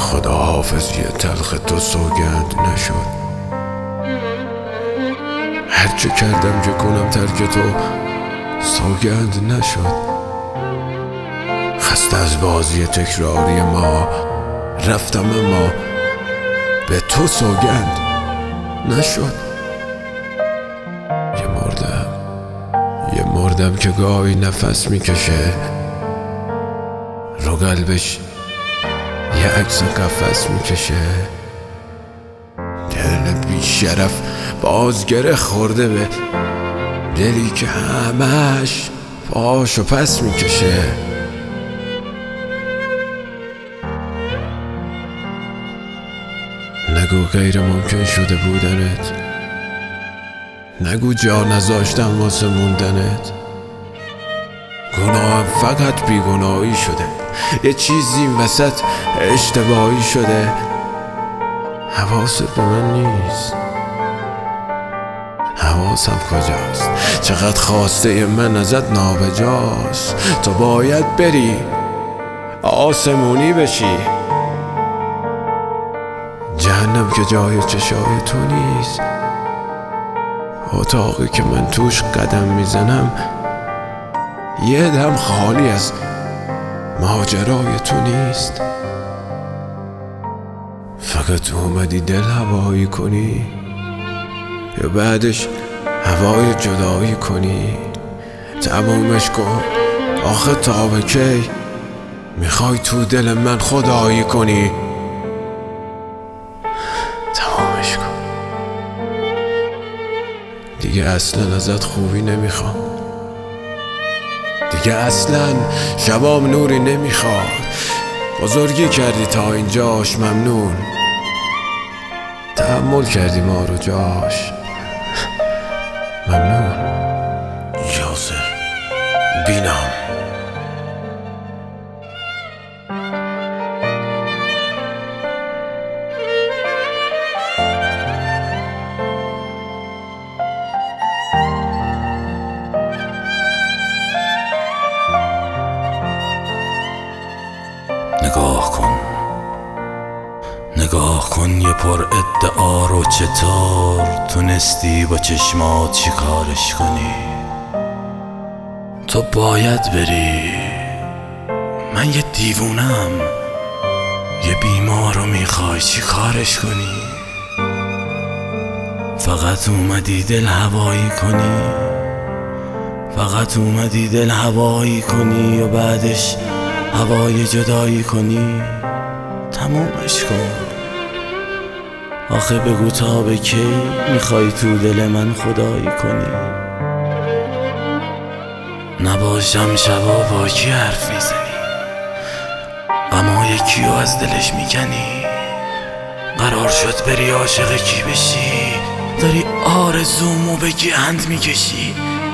خدا حافظی تلخ تو سوگند نشد. هرچه کردم که کنم ترک تو سوگند نشد. خسته از بازی تکراری ما رفتم اما به تو سوگند نشد. یه مردم که گاهی نفس میکشه، رو قلبش یه عکس قفس میکشه. دل بی شرف بازگره خورده به دلی که همش پاشو پس میکشه. نگو غیر ممکن شده بودنت، نگو جا نذاشتم واسه موندنت. گناهم فقط بیگناهی شده، یه چیزی این وسط اشتباهی شده. حواست به من نیست، حواسم کجاست؟ چقدر خواسته من ازت نابجاست. تو باید بری آسمونی بشی، جهنم که جای چشای تو نیست. اتاقی که من توش قدم میزنم یه دم خالی از ماجرای تو نیست. فقط اومدی دل هوایی کنی یا بعدش هوای جدایی کنی؟ تمومش کن آخه تا به کی میخوای تو دل من خدایی کنی؟ تمامش کن دیگه، اصلا ازت خوبی نمیخوام، دیگه اصلا شبام نوری نمیخواد. بزرگی کردی تا اینجاش ممنون، تحمل کردی ما رو جاش ممنون. یاسر بینام. نگاه کن یه پر ادعا رو چطور تونستی با چشمات چیکارش کنی؟ تو باید بری، من یه دیوونم، یه بیمار رو میخوای چیکارش کنی؟ فقط اومدی دل هوایی کنی، فقط اومدی دل هوایی کنی و بعدش هوای جدایی کنی. تمومش کن آخه بگو تا به کی میخوای تو دل من خدایی کنی؟ نباشم شبا با کی حرف میزنی، غمای کیو از دلش میکنی؟ قرار شد بری عاشق کی بشی؟ داری آرزومو به گند میکشی.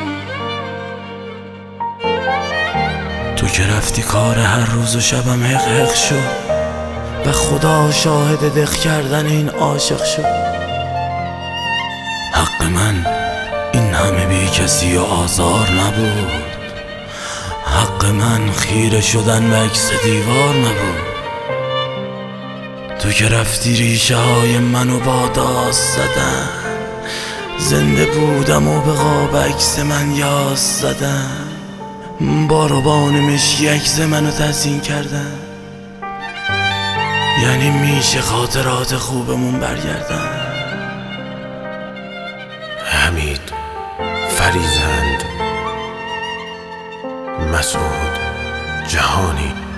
تو که رفتی کار هر روز و شبم حق حق شد و خدا شاهد دق کردن این عاشق شد. حق من این همه بی کسی و آزار نبود، حق من خیره شدن به عکس دیوار نبود. تو که رفتی ریشه های منو با داست زدن، زنده بودم و به قاب عکس من یاس زدن. با روبان مشکی عکس منو تزیین کردن، یعنی میشه خاطرات خوبمون برگردن. حمید فریزند، مسعود جهانی.